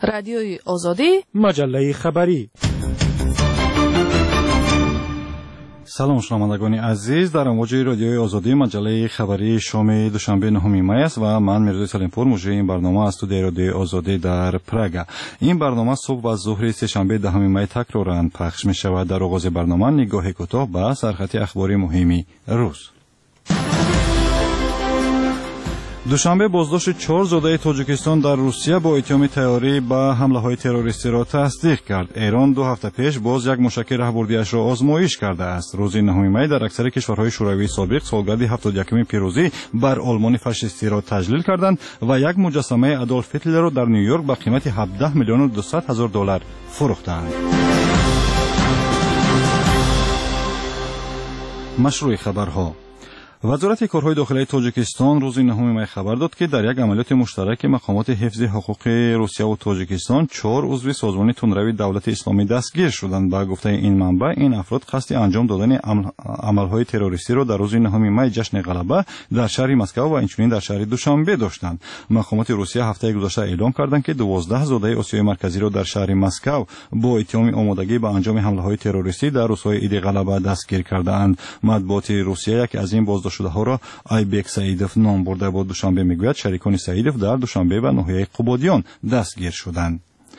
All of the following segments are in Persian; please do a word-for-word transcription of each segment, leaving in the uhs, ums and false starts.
رادیوی آزادی، مجله خبری. سلام شنوندگان عزیز، در امواج رادیوی آزادی مجله خبری شام دوشنبه نهم می است و من میرزا سلیمپور مجری این برنامه از استودیوی رادیوی آزادی در پراگ. این برنامه صبح و ظهر سه‌شنبه دهم می تکرارا پخش می شود. در آغاز برنامه نگاه کوتاه به سرخط اخباری مهمی روز. دوشنبه بازداشت چهار زاده تاجیکستان در روسیه با اتهام تیاری به حمله‌های تروریستی را تصدیق کرد. ایران دو هفته پیش باز یک موشک راهبردی‌اش را آزمایش کرده است. روز نهم می در اکثر کشورهای شوروی سابق سالگرد هفتاد و یکم پیروزی بر آلمان فاشیستی را تجلیل کردند و یک مجسمه آدولف هیتلر را در نیویورک به قیمت هفده میلیون و دویست هزار دلار فروختند. مشروع خبرها. وزارت کارهای داخلی تاجیکستان روز نهم می خبر داد که در یک عملیات مشترک مقامات حفظ حقوق روسیه و تاجیکستان چهار عضو سازمان تندروی دولت اسلامی دستگیر شدند. با گفته این منبع این افراد قصد انجام دادن عملهای تروریستی را در روز نهم می جشن غلبه در شهر مسکو و همچنین در شهر دوشنبه داشتند. مقامات روسیه هفته گذشته اعلام کردند که دوازده زاده آسیای مرکزی را در شهر مسکو با اتهام آمادگی به انجام حمله‌های تروریستی در روزهای عید غلبه دستگیر کرده‌اند. مطبوعات روسیه یک از این بازداشت شده ها را آیبک سعیدوف نام برده. با دوشنبه میگوید شریکان سعیدوف در دوشنبه و ناحیه قبادیان دستگیر شدند.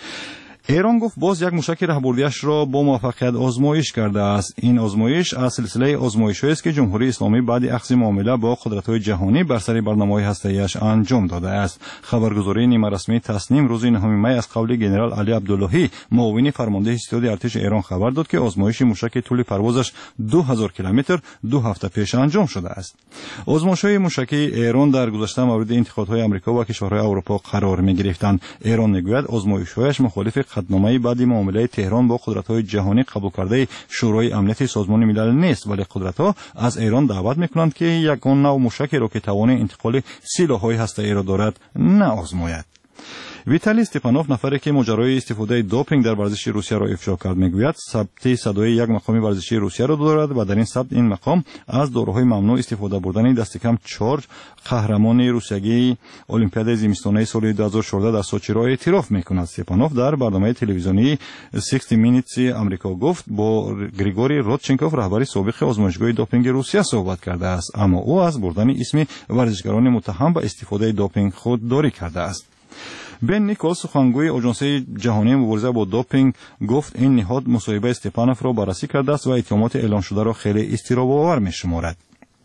ایران گفت باز یک موشک راهبردی‌اش را با موفقیت آزمایش کرده است. این آزمایش از سلسله آزمایش‌هایی است که جمهوری اسلامی بعد اخذ معامله با قدرت‌های جهانی بر سر برنامه‌های هسته‌ایش انجام داده است. خبرگزاری نیمه رسمی تصنیم روز نهم می از قول ژنرال علی عبداللهی معاون فرمانده استاد ارتش ایران خبر داد که آزمایش موشک طول پروازش دو هزار کیلومتر دو هفته پیش انجام شده است. آزمایش‌های موشکی ایران در گذشته مورد انتقادهای آمریکا و کشورهای اروپا قرار می‌گرفتند. ایران می‌گوید آزمایش‌هایش مخالف خدنامه بعد معامله تهران با قدرت‌های جهانی قبول کرده شورای امنیت سازمان ملل نیست، ولی قدرت‌ها از ایران دعوت می‌کنند که یگان نوع موشکی را که توان انتقال سلاح‌های هسته‌ای را دارد نآزماید. ویتالی استپانوف، نفری که ماجرای استفاده دوپینگ در ورزش روسیه را افشا کرد، میگوید ثبت صدای یک مقام ورزشی روسیه را دارد و در این ثبت این مقام از داروهای ممنوع استفاده بردن دست کم چهار قهرمان روسیایی المپیاد زمستانه سال دو هزار و چهارده در سوچی را اعتراف میکند. استپانوف در برنامه تلویزیونی شصت مینیتس آمریکا گفت با گریگوری رودچنکوف رهبر سابق آزمایشگاه دوپینگ روسیه صحبت کرده است، اما او از بردن اسم ورزشکاران متهم به استفاده دوپینگ خودداری کرده است. بن نیکولز، سخنگوی آژانس جهانی مبارزه با دوپینگ، گفت این نهاد مصاحبه استپانوف را بررسی کرده است و اتهامات اعلام شده را خیلی اضطراب‌آور می‌شمارد.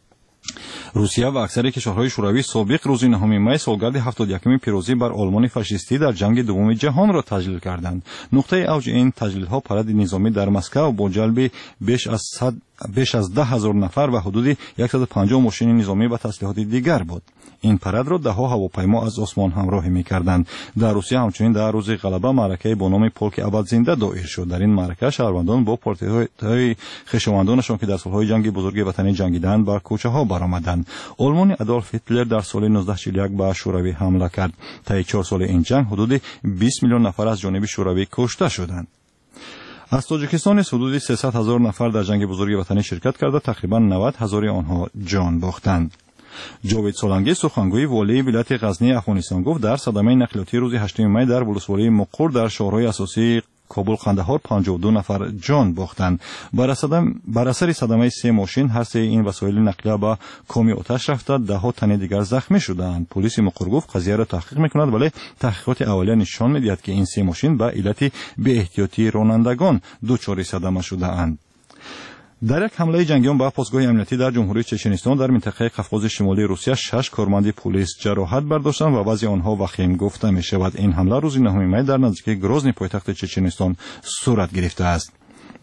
روسیه و اکثر کشورهای شوروی سابق روز نهم می سالگرد هفتاد و یکم پیروزی بر آلمان فاشیستی در جنگ دوم جهان را تجلیل کردند. نقطه اوج این تجلیل‌ها پرد نظامی در مسکو با جلب بیش از صد بیش از ده هزار نفر و حدود صد و پنجاه ماشین نظامی و تسلیحات دیگر بود. این پرد را ده ها هواپیما از آسمان همراهی می‌کردند. در روسیه همچنین در روز غلبه معرکه با نام پولک ابد زنده دایر شد. در این معرکه شهروندان با پارتی‌های خویشاوندانشان که در سال‌های جنگ بزرگ وطنی جنگیدند بر کوچه‌ها برآمدند. آلمان آدولف هیتلر در سال نوزده چهل و یک به شوروی حمله کرد. طی چهار سال این جنگ حدود بیست میلیون نفر از جانب شوروی کشته شدند. از تاجیکستان حدود سیصد هزار نفر در جنگ بزرگ وطنی شرکت کرده، تقریباً نود هزار آنها جان باختند. جاوید سولانگی، سخنگوی والی ولایت غزنی افغانستان، گفت در صدمه نقلیاتی روز هشتم می در ولسوالی مقر در شهرهای اساسی کابل قندهار پنجاه و دو نفر جان باختند. بر اثر صدمه سه ماشین هر سه این وسایل نقلیه به کامی آتش رفته، ده ها تن دیگر زخمی شدند. پلیس مقر گفت قضیه را تحقیق میکند، ولی تحقیقات اولیه نشان میدهد که این سه ماشین به علت بی احتیاطی رانندگان دچار صدمه شده اند. در یک حمله جنگیان به پاسگاه امنیتی در جمهوری چچنستان در منطقه قفقاز شمالی روسیه شش کارمند پلیس جراحت برداشتند و وضع آنها وخیم گفته می شود. این حمله روز نهم می در نزدیکی گروزنی پایتخت چچنستان صورت گرفته است.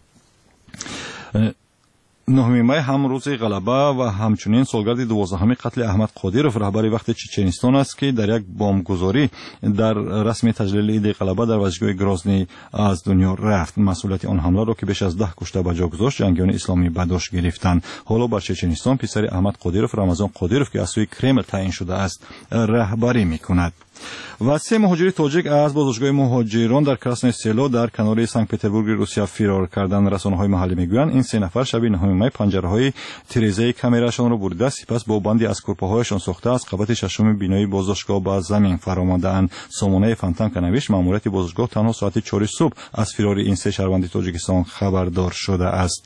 نهم می هم روز غلبه و همچنین سالگرد دوازدهم قتل احمد قادیروف رهبر وقت چچنستان است که در یک بمبگذاری در رسم تجلیل عید غلبه در ورزشگاه گروزنی از دنیا رفت. مسئولیت آن حمله را که بیش از ده کشته به جا گذاشت جنگیان اسلامی به دوش گرفتند. حالا بر چچنستان پسر احمد قادیروف رمضان قادیروف که از سوی کرمل تعیین شده است رهبری میکند. و سه مهاجر تاجیک از بازداشتگاه مهاجران در کراسنای سلو در کنار سنت پتربورگ روسیه فرار کردند. رسانه‌های محلی میگویند این سه نفر شب نهم می پنجره‌های تریزه کامراشان را بریده سپس با بندی از کورپاهایشان ساخته از قبط ششم بینایی بازداشتگاه به زمین فرا ماندند. سامانه فانتانکا نوشت ماموریت بازداشتگاه تنها ساعت چهار صبح از فرار این سه شهروند تاجیکستان خبردار شده است.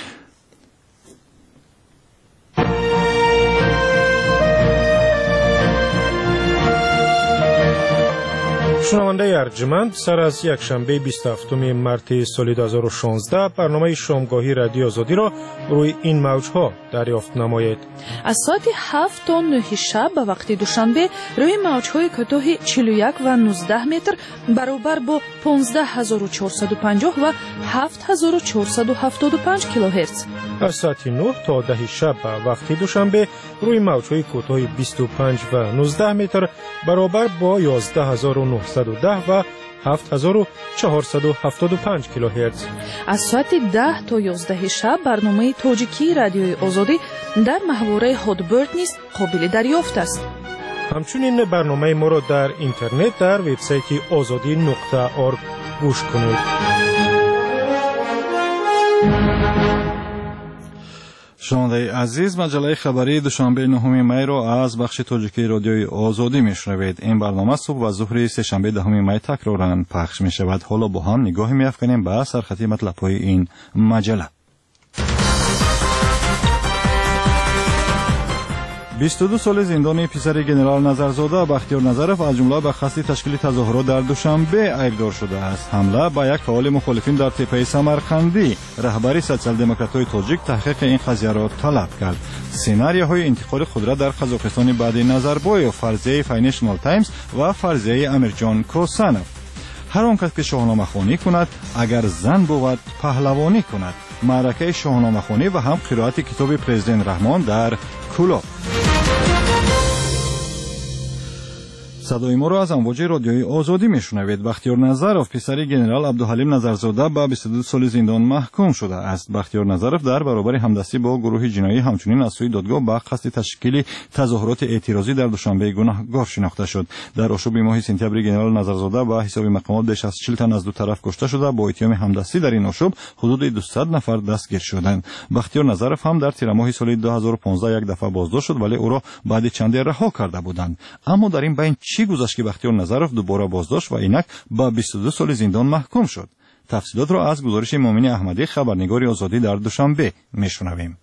شنونده ارجمند، سر از یک شنبه بیست و هفتم مارس سال دو هزار و شانزده برنامه شامگاهی رادیو آزادی را روی این موجها دریافت نمایید. از ساعت هفت تا نه شب به وقت دوشنبه روی موجهای کوتاه چهل و یک و نوزده متر برابر با پانزده هزار و چهارصد و پنجاه و هفت هزار و چهارصد و هفتاد و پنج کیلوهرتز. از ساعت نه تا ده شب به وقت دوشنبه روی موجهای کوتاه بیست و پنج و نوزده متر برابر با یازده هزار و نهصد و ده و هفت هزار و چهارصد و هفتاد و پنج کیلوهرتز. از ساعت ده تا یازده شب برنامه تاجیکی رادیوی آزادی در محوره هادبرد نیز قابل دریافت است. همچنین برنامه ما را در اینترنت در وبسایت آزادی نقطه اورگ گوش کنید. شنونده عزیز، مجله خبری دوشنبه نهم می را از بخش تاجیکی رادیوی آزادی میشنوید. این برنامه صبح و ظهر سه‌شنبه دهم می تکرارا پخش می شود. حالا با هم نگاهی می‌افکنیم به سرخطی مطلب‌های این مجله. بیست و دو سال زندان پسر ژنرال نظرزاده بختیار نظرف از جمله به قصد تشکیل تظاهرات در دوشنبه ایبدار شده است. حمله به یک فعال مخالفین در تپه سمرقندی. رهبری سوسیال دموکرات‌های تاجیک تحقیق این قضیه را طلب کرد. سناریوهای انتقال قدرت در قزاقستان بعد نظربایو، فرضیه فاینانشال تایمز و فرضیه امیرجان کوسانوف. هر آن کس که شاهنامه خوانی کند اگر زن بود پهلوانی کند. معرکه شاهنامه خوانی و هم قرائت کتاب پرزیدنت رحمان در کلاب. صدای ما را از امواج رادیوی آزادی میشنوید. بختیار نظرف پسر ژنرال عبدالحلیم نظرزاده به بیست و دو سال زندان محکوم شده است. بختیار نظرف در برابر همدستی با گروه جنایی همچنین از سوی دادگاه به قصد تشکیل تظاهرات اعتراضی در دوشنبه گناهکار شناخته شد. در آشوب ماه سپتامبر ژنرال نظرزاده به حساب مقامات بیش از چهل تن از دو طرف کشته شده. با اتهام همدستی در این آشوب حدود دویست نفر دستگیر شدند. بختیار نظرف هم در تیر ماه سال دو هزار و پانزده یک دفعه بازداشت شد ولی او را بعد چندی رها کرده بودند. اما در این بین چی گذشت که بختیار نظرف دوباره بازداشت و اینک با بیست و دو سال زندان محکوم شد؟ تفصیلات را از گزارش مؤمن احمدی خبرنگار آزادی در دوشنبه میشنویم.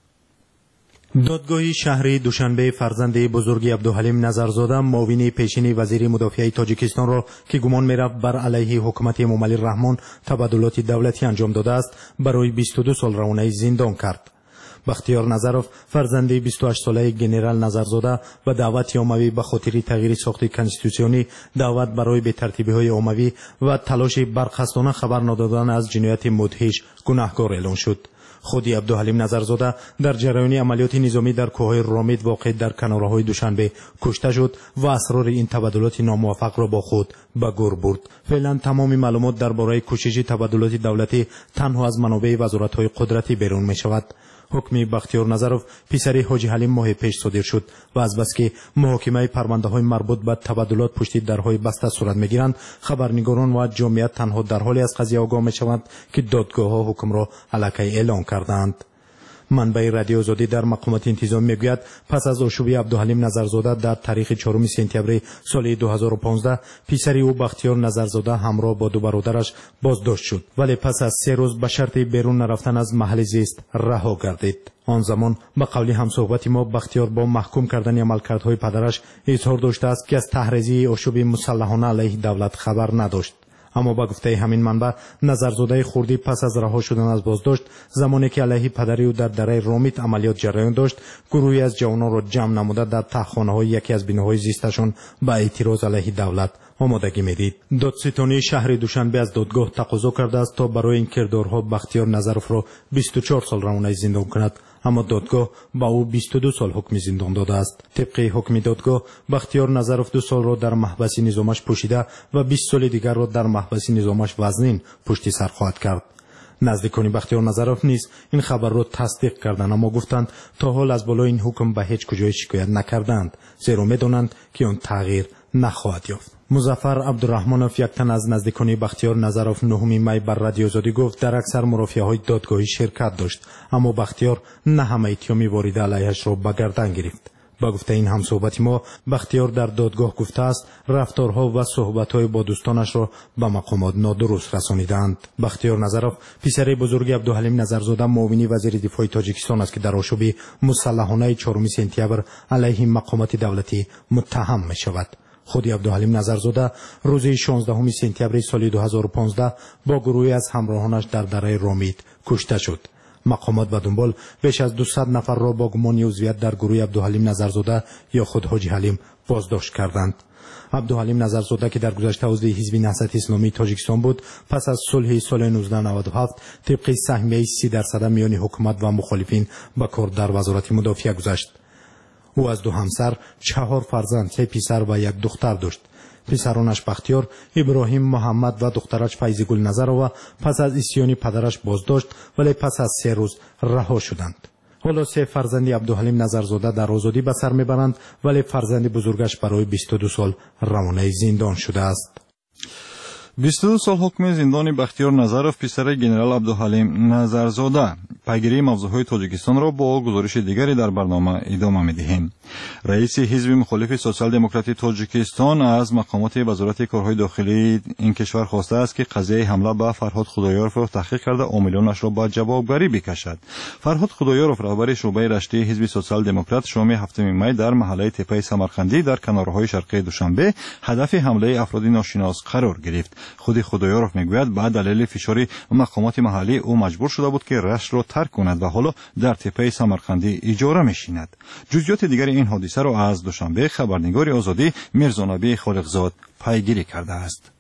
دادگاه شهری دوشنبه فرزند بزرگ عبدالحلیم نظرزاده معاون پیشین وزیر مدافع تاجیکستان را که گمان می‌رفت بر علیه حکومت امامعلی رحمان تبادلات دولتی انجام داده است برای بیست و دو سال روانه زندان کرد. بختیار نظرف فرزند بیست و هشت ساله ژنرال نظرزاده و دعوت عمومی به خاطر تغییر ساخت کنستیتوسیونی، دعوت برای بی‌ترتیبی‌های عمومی و تلاش برخاستانه خبر ندادن از جنایت مدهش گناهکار اعلام شد. خودی عبدالحلیم نظرزاده در جریان عملیات نظامی در کوههای رامید واقع در کناره‌های دوشنبه کشته شد و اسرار این تبادلات ناموفق را با خود به گور برد. فعلا تمام معلومات درباره کوشش تبادلات دولتی تنها از منابع وزارت‌های قدرتی بیرون می‌شود. حکم بختیار نظرف پسر حاجی حلیم ماه پیش صادر شد و از بس که محاکمه پرونده‌های مربوط به تبادلات پشت درهای بسته صورت می‌گیرند، خبرنگاران و جامعیت تنها در حالی از قضیه آگاه می‌شوند که دادگاه‌ها حکم را علیه اعلام کردند. منبع رادیو آزادی در مقامات انتظامی میگوید پس از آشوب عبدالحلیم نظرزاده در تاریخ چهارم سپتامبر سال دو هزار و پانزده پسر او بختیار نظرزاده همراه با دو برادرش بازداشت شد ولی پس از سه روز به شرط بیرون نرفتن از محل زیست رها گردید. آن زمان به قول همصحبت ما بختیار با محکوم کردن عملکردهای پدرش اظهار داشته است که از تحریزی آشوب مسلحانه علیه دولت خبر نداشت. اما با گفته همین منبع نظرزاده خوردی پس از رها شدن از بازداشت زمانی که علیه پدری او در دره رامیت عملیات جریان داشت گروهی از جوانان را جمع نموده در تخم‌خانه‌های یکی از بیناهای زیستشان به اعتراض علیه دولت آمادگی می‌دید. دادستانی شهر دوشنبه از دادگاه تقاضا کرده است تا برای این کردارها بختیار نظرف را بیست و چهار سال روانه زندان کند، اما دادگاه با او بیست و دو سال حکم زندان داده است. طبق حکم دادگاه بختیار نظرف دو سال را در محبس نظامش پوشیده و بیست سال دیگر را در محبس نظامش وزنین پشت سر خواهد کرد. نزدیکان بختیار نظرف نیز این خبر را تصدیق کردند اما گفتند تا حال از بالای این حکم به هیچ کجای شکایت نکردند، زیرا می‌دانند که آن تغییر نخواهد یافت. مظفر عبدالرحمنوف، یک تن از نزدیکان بختیار نظروف، نهم می بر رادیو آزادی گفت در اکثر مرافعه‌های دادگاهی شرکت داشت، اما بختیار نه همه اتهامی وارد علیهش را به گردن گرفت. با گفته این همصحبت ما، بختیار در دادگاه گفته است رفتارها و صحبت‌های با دوستانش را به مقامات نادرست رسانیدند. بختیار نظروف پسر بزرگ عبدالحلیم نظرزاده، معاون وزیر دفاع تاجیکستان است که در آشوب مسلحانه چهارم سپتامبر علیه مقامات دولتی متهم می شود. خود عبدالحلیم نظرزاده روز شانزدهم سپتامبر سال دو هزار و پانزده با گروهی از همراهانش در دره رامید کشته شد. مقامات به دنبال بیش از دویست نفر را با گمان عضویت در گروه عبدالحلیم نظرزاده یا خود حاجی حلیم بازداشت کردند. عبدالحلیم نظرزاده که در گذشته عضو حزب نهضت اسلامی تاجیکستان بود، پس از صلح سال نوزده نود و هفت طبق سهمیه سی درصد میان حکومت و مخالفین به کار در وزارت مدافعه گذشت. او از دو همسر، چهار فرزند، سه پسر و یک دختر داشت. پسرانش بختیار، ابراهیم، محمد و دخترش فیضی گل نظرова پس از اسیان پدرش بازداشت ولی پس از سه روز رها شدند. حالا سه فرزند عبدالحلیم نظرزاده در آزادی به سر میبرند ولی فرزند بزرگش برای بیست و دو سال روانه زندان شده است. بیست و دو سال حکم زندان بختیار نظروف پسر گنرال عبدالحلیم نظرزاده. پیگیری موضوعهای تاجیکستان را با گزارش دیگری در برنامه ادامه می‌دهیم. رئیس حزب مخالف سوسیال دموکراتی تاجیکستان از مقامات وزارت کارهای داخلی این کشور خواسته است که قضیه حمله به فرهاد خدایارف را تحقیق کرده عاملانش را به جوابگویی بکشد. فرهاد خدایارف رهبر شعبه رشته حزب سوسیال دموکرات شام هفتم می در محله تپه سمرقندی در کنارهای شرقی دوشنبه هدف حمله افراد ناشناس قرار گرفت. خود خدایارف میگوید بعد دلیل فشار مقامات محلی او مجبور شده بود که رشت را ترک کند و حالا در تپه سمرقندی اجاره میشیند. جزئیات دیگر این حادثه را از دوشنبه خبرنگار آزادی میرزانبی خالقزاد پیگیری کرده است.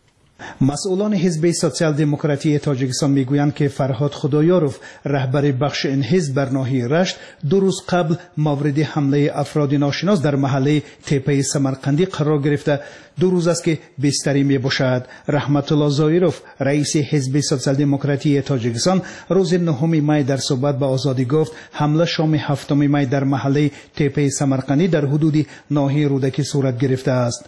مسئولان حزب سوسیال دموکراتی تاجیکستان میگویند که فرهاد خدایارف رهبر بخش این حزب بر ناحیه رشت دو روز قبل مورد حمله افراد ناشناس در محله تپه سمرقندی قرار گرفته. دو روز است که بستری می باشد. رحمت الله زایروف رئیس حزب سوسیال دموکراتی تاجیکستان روز نهم می در صحبت با آزادی گفت حمله شام هفتم می در محله تپه سمرقندی در حدود ناحیه رودکی صورت گرفته است.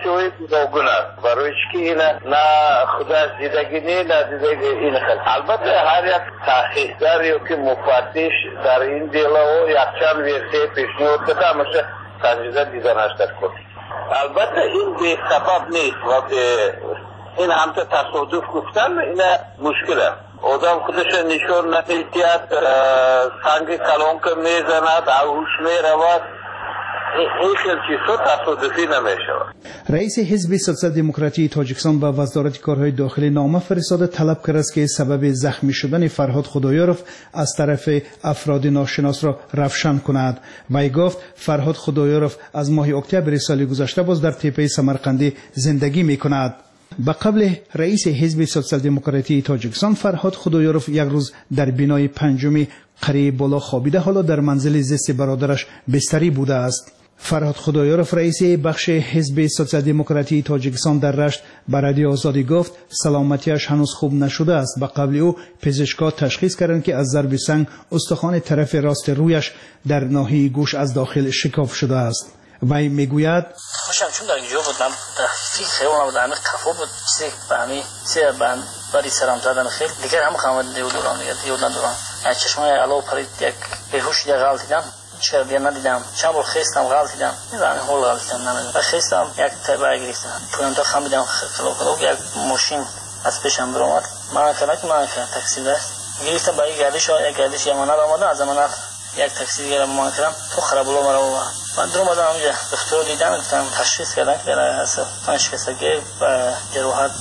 نه خدا دیدگی نه نه دیدگی این خیلی البته هر یک تحقیقدار یا که مفتش در این دیلا و یک چند ورسه پیشنهاد بده همشه تجربه دیدنش در کنه. البته این به سبب نیست و به این هم تصادف گفتن این مشکله. آدم خودش نشون نمیدید، سنگ کلان که میزند آهوش میرود، این خیلی چیزها تصادفی نمیشود. رئیس حزب سوسیال دموکراتی تاجیکستان به وزارت کارهای داخلی نامه فرستاده طلب کرده است که سبب زخمی شدن فرهاد خدایارف از طرف افراد ناشناس را روشن کند. وی گفت فرهاد خدایارف از ماه اکتبر سال گذشته باز در تپه سمرقندی زندگی می کند. به قبل رئیس حزب سوسیال دموکراتی تاجیکستان فرهاد خدایارف یک روز در بینای پنجمی قریه بالا خوابیده، حالا در منزل زیست برادرش بستری بوده است. فرهاد خدایارف رئیس بخش حزب سوسیال دموکراتی تاجیکستان در رشت به رادیو آزادی گفت سلامتیش هنوز خوب نشده است. به قبل او پزشکا تشخیص کردند که از ضرب سنگ استخوان طرف راست رویش در ناحیه گوش از داخل شکاف شده است. وی میگوید خوشم چون در اینجا بودم در فیخ اونم بود همه کفا بود چیزی به همه چیزی بری سرم زدن خیلی دیگر همه خواهد دیو دوران دیو دوران چشمای علاو پرید یک بهوش دیگر غلط دیدم چرا دیگر ندیدم چند بار خیستم غلط دیدم میزنی هول غلط دیدم نمیدم و خیستم یک تبه گرفتم پولم تا خمیدم خلو خلو یک ماشین از پیشم برامد من کنه که من کنه تکسی داشت گرفتم برای گردش ها یک گردش یمانت آمده از امانت یک تاکسی دیگه ما کردم تو خرابلو مرا و من درو اومدم اینجا دکتر دیدم گفتم تشخیص کردن که اصلا شکستگی و جراحت.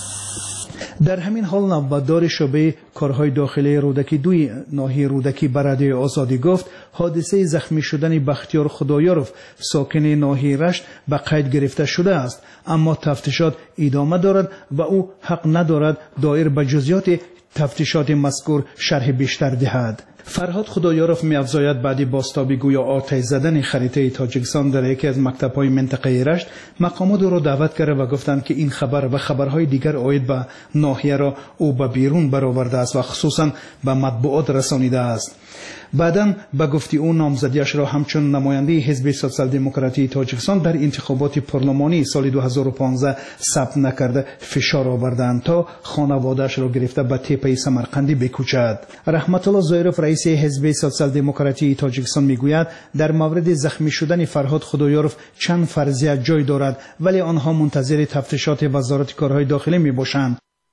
در همین حال نوبتدار شعبه کارهای داخلی رودکی دوی ناحیه رودکی به رادیو آزادی گفت حادثه زخمی شدن بختیار خدایارف ساکن ناحیه رشت به قید گرفته شده است، اما تفتیشات ادامه دارد و او حق ندارد دایر به جزئیات تفتیشات مذکور شرح بیشتر دهد. فرهاد خدایارف می‌افزاید بعد بازتابی گویا آتش زدن خریطه تاجیکستان در یکی از مکتب‌های منطقه رشت، مقامات او را دعوت کرده و گفتند که این خبر و خبرهای دیگر عاید به ناحیه را او به بیرون برآورده است و خصوصا به مطبوعات رسانیده است. بعداً به گفته او نامزدیش را همچون نماینده حزب سوسیال دموکراتی تاجیکستان در انتخابات پارلمانی سال دو هزار و پانزده ثبت نکرده فشار آوردند تا خانواده‌اش را گرفته به تپه سمرقندی بکوچد. رحمت الله زایروف رئیس حزب سوسیال دموکراتی تاجیکستان میگوید در مورد زخمی شدن فرهاد خدایارف چند فرضیه جای دارد، ولی آنها منتظر تفتیشات وزارت کارهای داخلی میباشند.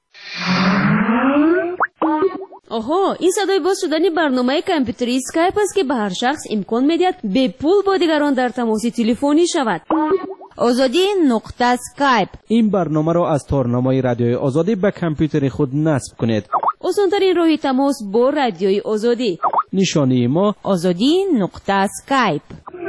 آها، این صدای باز شدن برنامه کامپیوتری اسکایپ است که به هر شخص امکان میدهد به پول با دیگران در تماس تلفنی شود. آزادی نقطه اسکایپ. این برنامه را از تارنمای رادیوی آزادی به کامپیوتر خود نصب کنید. آسان‌ترین راه تماس با رادیوی آزادی. نشانی ما آزادی نقطه اسکایپ.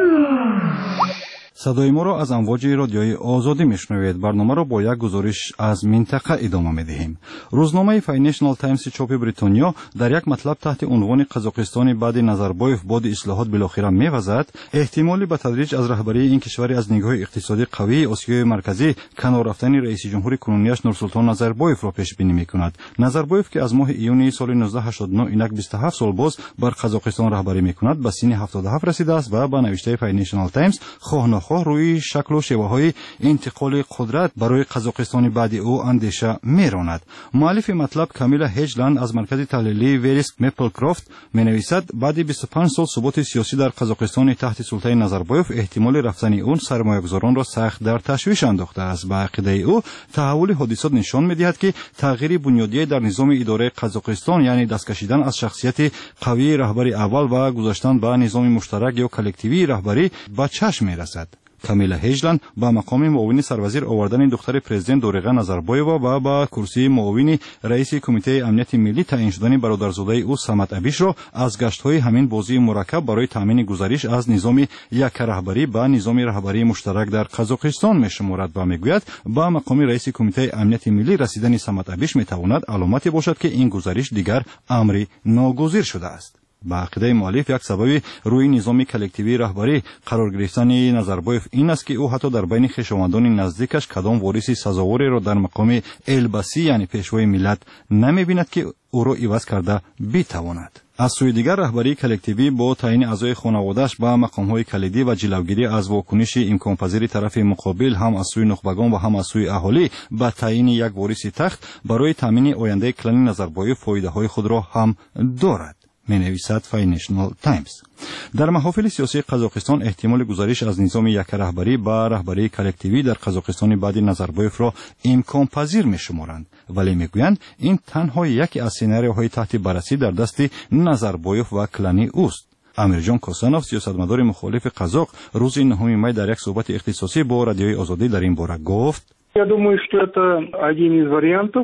صدای ما را از امواج رادیوی آزادی میشنوید. برنامه را با یک گزارش از منطقه ادامه میدهیم. روزنامه فاینانشال تایمز چاپ بریتانیا در یک مطلب تحت عنوان قزاقستان بعد نظربایف باد اصلاحات بالاخره میوزد، احتمالی به تدریج از رهبری این کشور از نگاه اقتصادی قوی آسیای مرکزی کنار رفتن رئیس جمهور کنونیش نورسلطان نظربایف را پیش بینی میکند. نظربایف که از ماه ایون سال نوزده هشتاد و نه اینک بیست و هفت سال باز بر قزاقستان رهبری میکند، به سن هفتاد و هفت رسیده است و به نوشته فاینانشال تایمز خواه روی شکل و شیوه‌های انتقال قدرت برای قزاقستان بعد او اندیشه می‌راند. مؤلف مطلب کامیلا هیجلند از مرکز تحلیلی وریسک مپلکرافت می‌نویسد بعد بیست و پنج سال ثبات سیاسی در قزاقستان تحت سلطه نظربایف، احتمال رفتن اون سرمایه‌گذاران را سخت در تشویش انداخته است. به عقیده او تحول حادثات نشان می‌دهد که تغییر بنیادی در نظام اداره قزاقستان، یعنی دست کشیدن از شخصیت قوی رهبر اول و گذاشتن به نظام مشترک یا کلکتیوی رهبری به چشم می‌رسد. کامیلا هیجلند با مقام معاون سروزیر آوردن دختر پرزیدنت دورقه نظربایووا و با کرسی معاون رئیس کمیته امنیت ملی تعیین شدن برادرزاده او سمت ابیش را از گشت‌های همین بازی مرکب برای تامین گزارش از نظام یک رهبری به نظام رهبری مشترک در قزاقستان می‌شمارد و میگوید با مقام رئیس کمیته امنیت ملی رسیدن سمت ابیش میتواند علامتی باشد که این گزارش دیگر امری ناگزیر شده است. با عقیده مؤلف یک سبب روی نظام کلکتیوی رهبری قرار گرفتن نظربایف این است که او حتی در بین خویشاوندان نزدیکش کدام وارث سزاواری را در مقام البسی یعنی پیشوای ملت نمی‌بیند که او را عوض کرده بتواند. از سوی دیگر رهبری کلکتیوی با تعیین اعضای خانواده‌اش به مقام‌های کلیدی و جلوگیری از واکنش امکان‌پذیر طرف مقابل هم از سوی نخبگان و هم از سوی اهالی به تعیین یک وارث تخت برای تامین آینده کلان نظربایف فایده‌های خود را هم دارد. می نویسد فاینانشال تایمز. در محافل سیاسی قزاقستان احتمال گزارش از نظام یک رهبری به رهبری کلکتیوی در قزاقستان بعد نظربایف را امکان پذیر می شمارند، ولی می گویند این تنها یکی از سناریوهای تحت بررسی در دست نظربایف و کلانی اوست. امیرجان کاسانوف سیاستمدار مخالف قزاق روز نهم می در یک صحبت اختصاصی با رادیوی آزادی در این باره گفت: Я думаю, что это один из вариантов.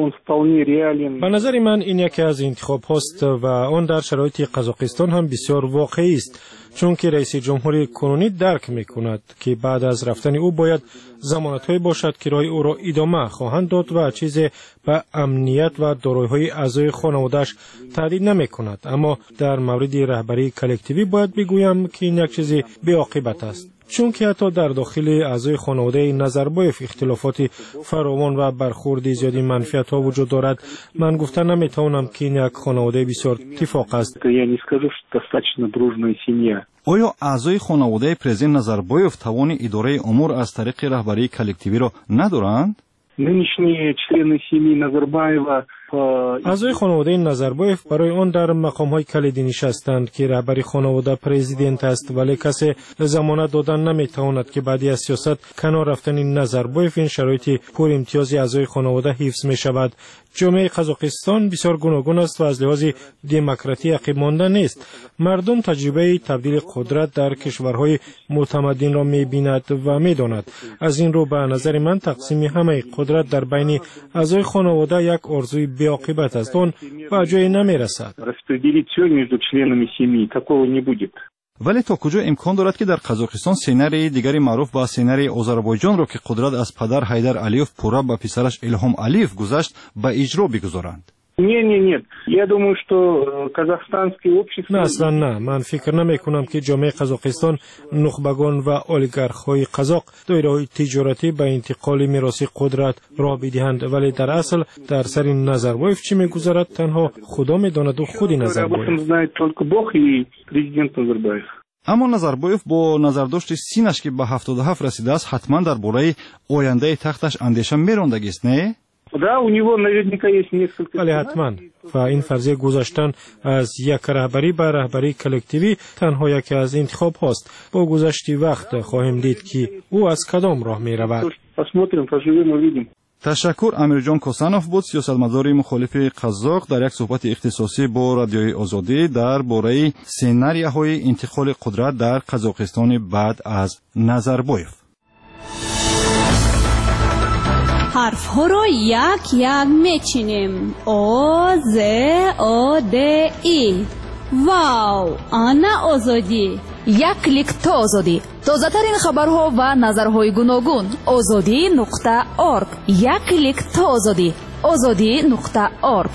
به نظر من این یکی از انتخاب هاست و آن در شرایط قزاقستان هم بسیار واقعی است، چون که رئیس جمهور کنونی درک می کند که بعد از رفتن او باید ضمانت‌هایی باشد که راه او را ادامه خواهند داد و چیزی به امنیت و دارایی‌های اعضای خانواده‌اش تهدید نمی کند. اما در مورد رهبری کلکتیوی باید بگویم که این یک چیز بی‌عاقبت است، چون که حتی در داخل اعضای خانواده نظربایف اختلافات فراوان و برخورد زیادی منفیت ها وجود دارد. من گفتن نمیتوانم که این یک خانواده بسیار اتفاق است. آیا اعضای خانواده پرزیدنت نظربایف توان اداره امور از طریق رهبری کلکتیوی را ندارند؟ اعضای خانواده نظربایف برای آن در مقام‌های کلیدی نشستند که رهبری خانواده پرزیدنت است، ولی کسی ضمانت دادن نمیتواند که بعد از سیاست کنار رفتن نظربایف این شرایط پر امتیاز اعضای خانواده حفظ می شود. جامعه قزاقستان بسیار گوناگون است و از لحاظ دموکراسی عقب مانده نیست. مردم تجربه تبدیل قدرت در کشورهای متمدن را می بیند و می داند. از این رو به نظر من تقسیم همه قدرت در بین اعضای خانواده یک آرزوی بی‌عاقبت است، اون به جایی نمی رسد. ولی تا کجا امکان دارد که در قزاقستان سناریوی دیگری معروف با سناریوی آذربایجان را که قدرت از پدر حیدر علیوف پورا به پسرش الهام علیوف گذشت به اجرا بگذارند؟ Не, не, нет. Я думаю, что казахстанские общества... نه اصلا نه. من فکر نمی کنم که جامعه قزاقستان نخبگان و اولیگارخ های قزاق دایره تجارتی به انتقال میراث قدرت را بدهند، ولی در اصل در سر نظربایف چی میگذرد تنها خدا میداند و خود نظربایف. اما نظربایف با نظرداشت سینش که به هفتاد و هفت رسیده است حتما درباره آینده تختش اندیشه میراندگی است، نه؟ بله حتما. و این فرضیه گذاشتن از یک رهبری به رهبری کلکتیوی تنها یکی از انتخاب هاست. با گذشت وقت خواهیم دید که او از کدام راه می رود. تشکر. امیرجان کوسانوف بود، سیاستمدار مخالف قزاق، در یک صحبت اختصاصی با رادیوی آزادی درباره سناریوهای انتقال قدرت در قزاقستان بعد از نظربایف. حرف ها رو یک یک میچینیم. او ز او د ای. واو، آنا آزادی. یک کلیک تا آزادی. تازه ترین خبرها و نظرهای گوناگون. آزادی نقطه ارگ. یک کلیک تا آزادی. آزادی نقطه ارگ.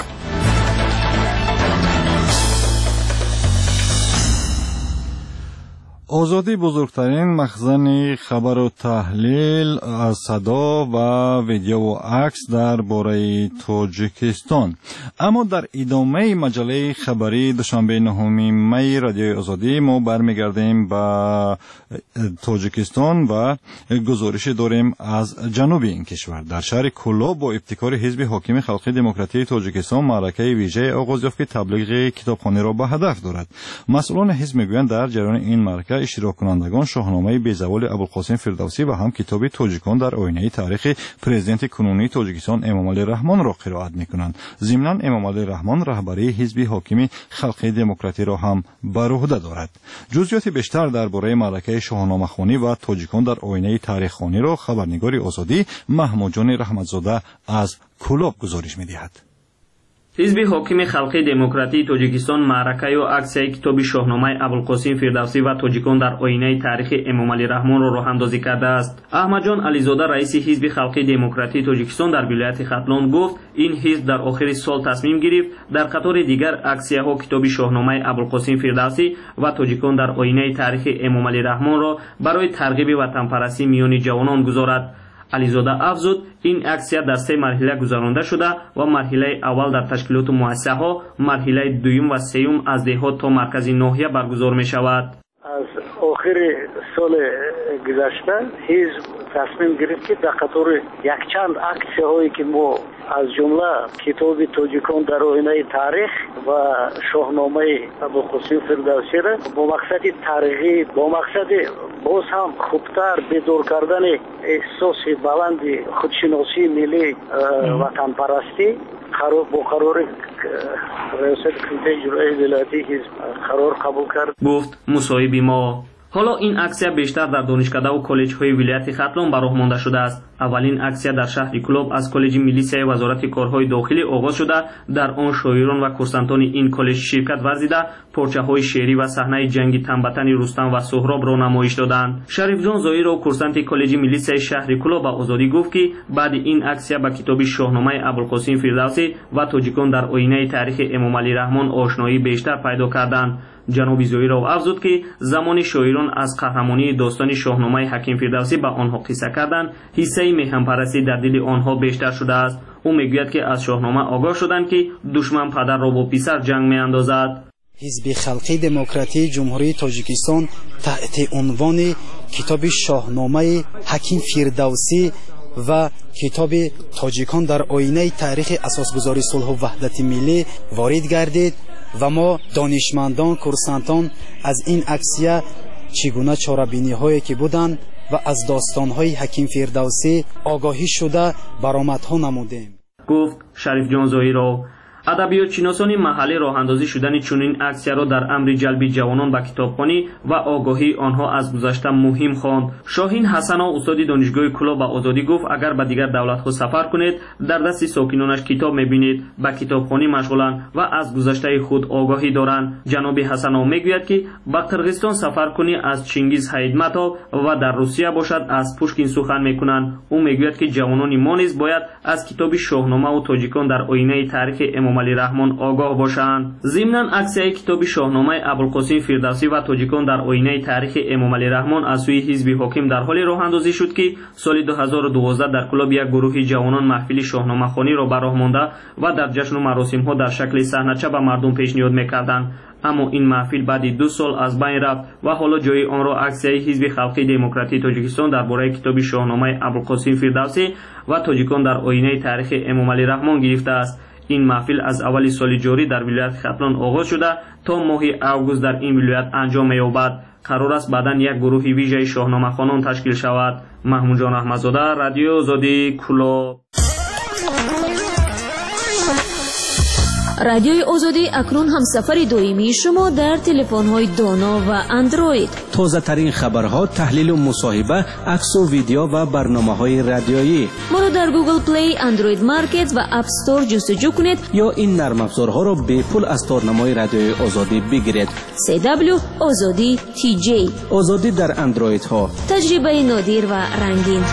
آزادی بزرگترین مخزن خبر و تحلیل از صدا و ویدیو و عکس درباره تاجیکستان. اما در ادامه مجله خبری دوشنبه نهم می رادیوی آزادی ما برمیگردیم به تاجیکستان و گزارش داریم از جنوب این کشور. در شهر کولاب با ابتکار حزب حاکم خلقی دموکراتی تاجیکستان معرکه ویژه آغاز یافت که تبلیغ کتابخانه را به هدف دارد. مسئولان حزب میگویند در جریان این معرکه اشتراک کنندگان شاهنامه بیزوال ابوالقاسم فردوسی و هم کتاب تاجیکان در آینه تاریخ پرزیدنت کنونی تاجیکستان امام علی رحمان را قرائت میکنند. ضمناً امام علی رحمان رهبری حزب حاکم خلقی دموکراتی را هم بر عهده دارد. جزئیات بیشتر درباره معرکه شاهنامه خوانی و تاجیکان در آینه تاریخ خوانی را خبرنگار آزادی محمود جان رحمتزاده از کولاب گزارش میدهد. حزب حاکم خلقی دموکراتی تاجیکستان معرکه و عکس کتاب شاهنامه ابوالقاسم فردوسی و تاجیکان در آینه تاریخ امام علی رحمان را راه اندازی کرده است. احمد جان علیزاده رئیس حزب خلقی دموکراتی تاجیکستان در ولایت ختلان گفت این حزب در آخر سال تصمیم گرفت در قطار دیگر عکسیه ها کتاب شاهنامه ابوالقاسم فردوسی و تاجیکان در آینه تاریخ امام علی رحمان را برای ترغیب وطن پرستی میان جوانان گذارد. علیزاده افزود این عکسیه در سه مرحله گذرانده شده و مرحله اول در تشکیلات مؤسسه ها، مرحله دوم و سوم از دهات تا مرکز ناحیه برگزار می شود. از آخر سال گذشته حزب تصمیم گرفت که در قطار یک چند عکسیه هایی که ما از جمله کتاب تاجیکان در آینه تاریخ و شاهنامه ابوالقاسم فردوسی را با مقصد ترغیب، با مقصد باز هم خوبتر بیدار کردن احساس بلند خودشناسی ملی وطن پرستی با قرار ریاست کمیته اجرایی ولایتی حزب قرار قبول کرد. گفت مصاحبه ما حالا این عکسیه بیشتر در دانشکده و کالج های ولایت ختلان به راه مانده شده است. اولین عکسیه در شهر کولاب از کالج میلیسیای وزارت کارهای داخلی آغاز شده. در آن شاعران و کورسانتان این کالج شرکت ورزیده پارچه های شعری و صحنه جنگ تنبتن رستم و سهراب را نمایش دادند. شریف جان زایر و کورسانت کالج میلیسیای شهر کولاب به آزادی گفت که بعد این عکسیه به کتاب شاهنامه ابوالقاسم فردوسی و تاجیکان در آینه تاریخ امام علی رحمان آشنایی بیشتر پیدا کردند. جناب زایر افزود که زمان شاعران از قهرمانی داستان شاهنامه حکیم فردوسی به آنها قصه کردند، حصه میهن پرستی در دل آنها بیشتر شده است. او میگوید که از شاهنامه آگاه شدند که دشمن پدر را با پسر جنگ میاندازد. حزب خلقی دموکراتی جمهوری تاجیکستان تحت عنوان کتاب شاهنامه حکیم فردوسی و کتاب تاجیکان در آینه تاریخ اساسگذاری صلح و وحدت ملی وارد گردید و ما دانشمندان کورسانتان از این عکسیه چگونه چاره‌بینی هایی که بودند و از داستان های حکیم فردوسی آگاهی شده برآمدها نمودیم. گفت شریف جان زاهیرو. ادبیات شناسان محلی راه اندازی شدن چنین عکسیه را در امر جلب جوانان به کتابخوانی و آگاهی آنها از گذشته مهم خواند. شاهین حسنا استاد دانشگاه کولاب به آزادی گفت اگر به دیگر دولت‌ها سفر کنید در دست ساکنانش کتاب می‌بینید، به کتابخوانی مشغولند و از گذشته خود آگاهی دارند. جناب حسنا میگوید که به قرغیزستان سفر کنی از چنگیز حیدمتov و در روسیه باشد از پوشکین سخن می‌کنند. او میگوید که جوانان ما نیز باید از کتاب شاهنامه و تاجیکان در آینه تاریخ امام эмомалӣ раҳмон огоҳ бошанд. зимнан аксияи китоби шоҳномаи абулқосим фирдавсӣ ва тоҷикон дар оинаи таърихи эмомалӣ раҳмон аз сӯи ҳизби ҳоким дар ҳоли роҳандозӣ шуд ки соли ду ҳазору дувоздаҳ дар клуби як гурӯҳи ҷавонон маҳфили шоҳномахониро ба роҳ монда ва дар ҷашну маросимҳо дар шакли саҳнача ба мардум пешниҳод мекарданд. аммо ин маҳфил баъди ду сол аз байн рафт ва ҳоло ҷои онро аксияи ҳизби халқии демократии тоҷикистон дар бораи китоби шоҳномаи абулқосим фирдавсӣ ва тоҷикон дар оинаи таърихи эмомалӣ раҳмон гирифтааст. ин маҳфил аз аввали соли ҷорӣ дар вилояти хатлон оғоз шуда то моҳи август дар ин вилоят анҷом меёбад. қарор аст баъдан як гурӯҳи вижаи шоҳномахонон ташкил шавад. маҳмудҷон аҳмадзода, радиои озодӣ, Кӯлоб. радиои озодӣ акнун ҳамсафари доимии шумо дар телефонҳои доно ва андроид. тозатарин хабарҳо, таҳлилу мусоҳиба, аксу видео ва барномаҳои радиоӣ. моро дар Google Play, Android Market ва App Store ҷустуҷӯ кунед ё ин нармафзорҳоро бепул аз торнамои радиои озодӣ бигиред. си дабл ю озодӣ ти ҷей. озодӣ дар андроидҳо. таҷрибаи нодир ва рангин.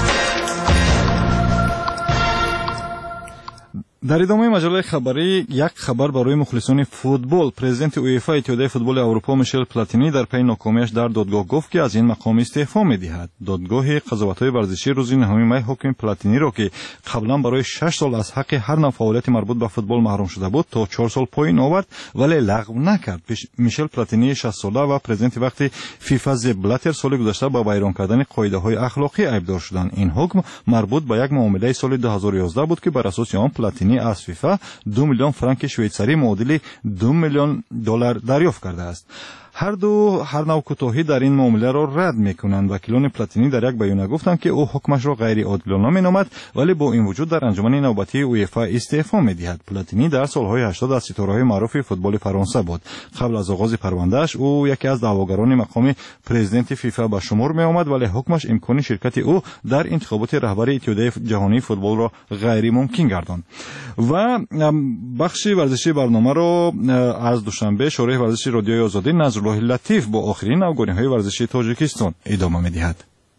дар идомаи маҷалаи хабарӣ як хабар барои мухлисони футбол. Президенти УЕФА иттиҳодияи футболи Аврупо Мишел Платини дар пайи нокомиаш дар додгоҳ гуфт ки аз ин мақом истеъфо медиҳад. додгоҳи қазоватҳои варзишӣ рӯзи наҳуми май ҳукми Платиниро ки қаблан барои шаш сол аз ҳаққи ҳар навъ фаъолияти марбут ба футбол маҳрум шуда буд, то чор сол поин овард, вале лағв накард. Мишел Платини шастсола ва президенти вақти ФИФА Зеп Блаттер соли гузашта ба вайрон кардани қоидаҳои ахлоқӣ айбдор шуданд. ин ҳукм марбут ба як муомилаи соли ду ҳазору ёздаҳ буд ки бар асоси он Платини аз ФИФА ду миллион франки швейтсарӣ муодили ду миллион доллар дарёфт кардааст. ҳар ду ҳар нав кӯтоҳӣ дар ин муомиларо рад мекунанд. вакилони Платини дар як баёна гуфтанд ки ӯ ҳукмашро ғайриодилона меномад, вале бо ин вуҷуд дар анҷумани навбатии УЕФА истеъфо медиҳад. Платини дар солҳои ҳаштод аз ситораҳои маъруфи футболи Фаронса буд. қабл аз оғози парвандааш ӯ яке аз даъвогарони мақоми президенти ФИФА ба шумор меомад, вале ҳукмаш имкони ширкати ӯ дар интихоботи раҳбари иттиҳодияи ҷаҳонии футболро ғайримумкин гардонд. ва бахши варзишии барномаро аз душанбе шораҳи варзиши радиои озодӣ Назруллоҳи Латиф бо охирин навгониҳои варзишии Тоҷикистон идома медиҳад.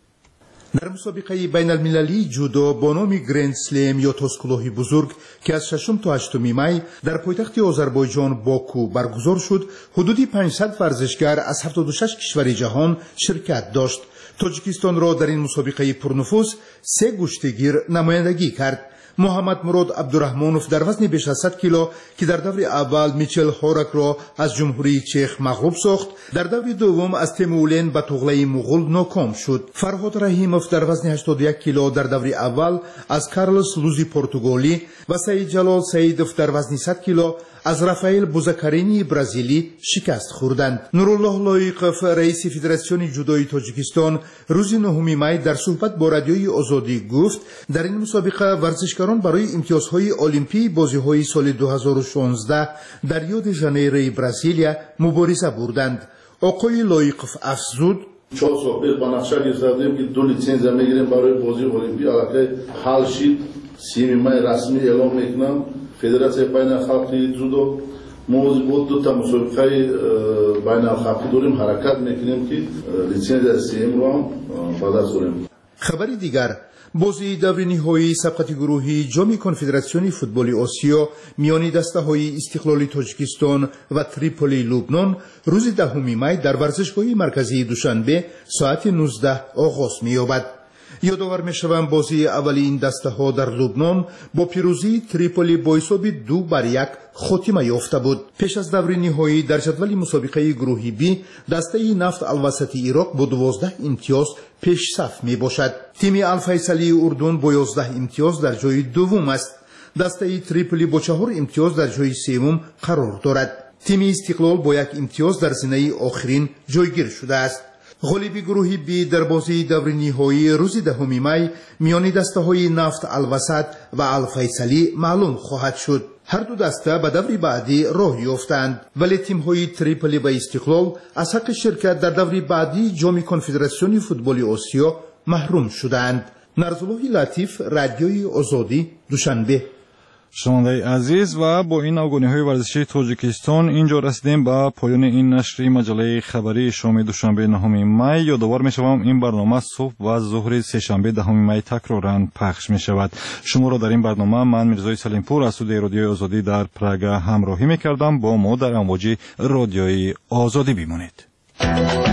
дар мусобиқаи байналмилалии ҷудо бо номи Гранд Слем ё тозкулоҳи бузург ки аз шашум то ҳаштуми май дар пойтахти Озарбойҷон Боку баргузор шуд, ҳудуди панҷсад варзишгар аз ҳафтоду шаш кишвари ҷаҳон ширкат дошт. Тоҷикистонро дар ин мусобиқаи пурнуфуз се гӯштигир намояндагӣ кард. Муҳаммад Мурод Абдураҳмонов дар вазни беш аз сад кило ки дар даври аввал Мичел Хоракро аз ҷумҳурии Чех мағлуб сохт, дар даври дуввум аз Темулен ба туғлаи муғул ноком шуд. Фарҳод Раҳимов дар вазни ҳаштоду як кило дар даври аввал аз Карлос Лузи португолӣ ва Саид Ҷалол Саидов дар вазни сад кило аз Рафаэл Бузакаринии бразилӣ шикаст хӯрданд. Нуруллоҳ Лоиқов, раиси Федератсиони ҷудои Тоҷикистон, рӯзи нӯҳуми май дар суҳбат бо радиои Озодӣ гуфт, дар ин мусобиқа варзишгарон барои имтиёзҳои олимпии бозиҳои соли ду ҳазору шонздаҳ дар Рио де Жанейрои Бразилия мубориза бурданд. Оқои Лоиқов афзуд: чор сол пеш ба нақша гирифтем ки ду литсензия мегирем барои бозии олимпӣ. аллакай ҳал шид. сими май расмӣ эълон мекунам. Федератсияи байналхалқии ҷудо мози бо дута мусобиқаи байналхалқӣ дорем, ҳаракат мекунем ки литсензияи сеюмро ҳам ба даст орем. хабари дигар: бозии даври ниҳоии сабқати гурӯҳии ҷоми Конфедератсиони футболи Осиё миёни дастаҳои Истиқлоли Тоҷикистон ва Триполии Лубнон рӯзи даҳуми май дар варзишгоҳи марказии Душанбе соати нуздаҳ оғоз меёбад. ёдовар мешавам бозии аввали ин дастаҳо дар Лубнон бо пирӯзии Триполи бо ҳисоби ду бар як хотима ёфта буд. пеш аз даври ниҳоӣ дар ҷадвали мусобиқаи гурӯҳи Б дастаи нафт алвасати Ироқ бо дувоздаҳ имтиёз пешсаф мебошад. тими Алфайсалии Урдун бо ёздаҳ имтиёз дар ҷои дуввум аст. дастаи Триполи бо чаҳор имтиёз дар ҷои севум қарор дорад. тими Истиқлол бо як имтиёз дар зинаи охирин ҷойгир шудааст. ғолиби гурӯҳи Б дар бозии даври ниҳоӣ рӯзи даҳуми май миёни дастаҳои нафт Алвасат ва Алфайсалӣ маълум хоҳад шуд. ҳар ду даста ба даври баъдӣ роҳ ёфтанд, вале тимҳои Триполи ва Истиқлол аз ҳаққи ширкат дар даври баъдии ҷоми Конфедератсиони футболи Осиё маҳрум шудаанд. Нарзуллоҳи Латиф, радиои Озодӣ, Душанбе. شنونده عزیز و با این آگاهی‌های ورزشی تاجیکستان اینجا رسیدیم به پایان این نشر مجله خبری شام دوشنبه نهم می. یادآور می‌شوم این برنامه صبح و ظهر سه‌شنبه دهم می تکراراً پخش می‌شود. شما را در این برنامه من میرزای سلیمپور از استودیوی رادیوی آزادی در پراگ همراهی می‌کردم. با ما در امواج رادیوی آزادی بمانید.